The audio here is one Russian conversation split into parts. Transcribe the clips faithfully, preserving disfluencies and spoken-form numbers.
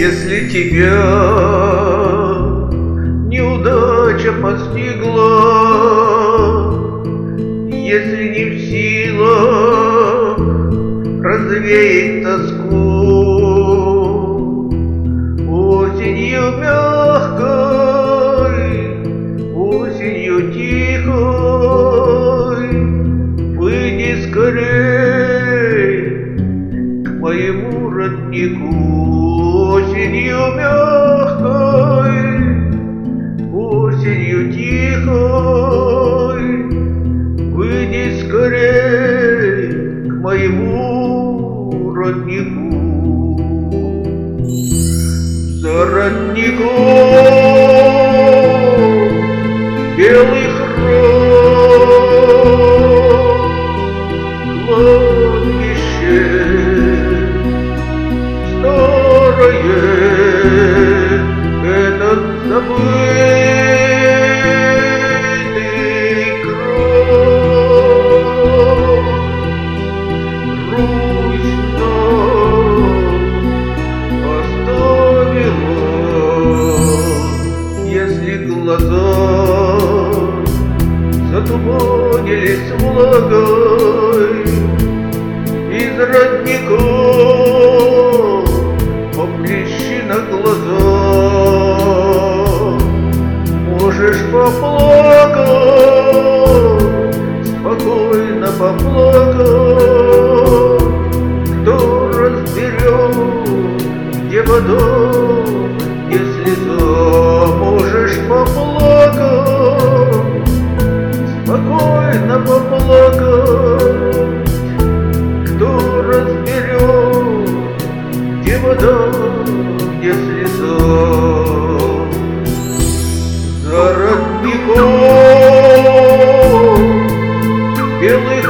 Если тебя неудача постигла, если не в силах развеять тоску, осенью мягкой, осенью тихой, выйди скорей к моему роднику. Осенью мягкой, осенью тихой, выйди скорей к моему роднику. За родником белых роз кладбище старое, этот забытый край. Русь нам оставила, если глаза затуманились влагой, из родников поплещи на глаза. Можешь поплакать, спокойно поплакать. Кто разберет, где вода, где слеза? Можешь поплакать, спокойно поплакать. Кто разберет, где вода, где слеза? За родником белых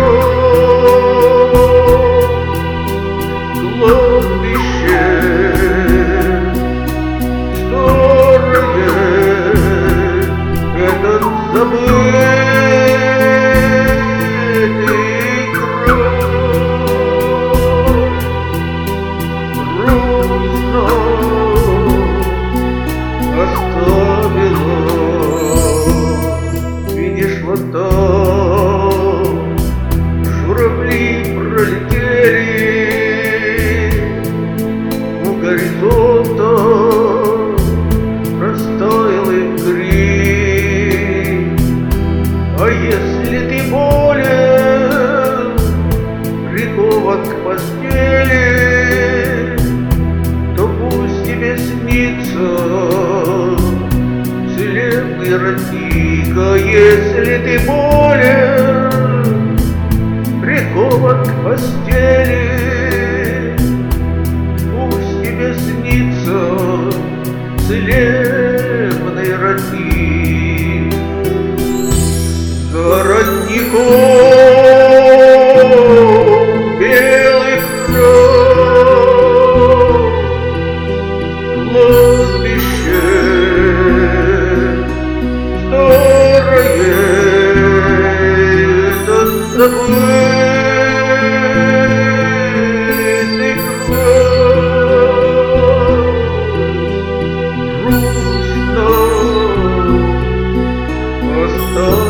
роз кладбище старое, этот забытый край. Русь нам оставила. Видишь, вот там журавли пролетели, у горизонта растаял их грим. А если ты болен, прикован к постели, то пусть тебе снится целебный родник. А если ты болен, прикован к постели, пусть тебе снится целебный родник. За родником белых роз кладбище старое, этот забытый край. Русь нам оставила.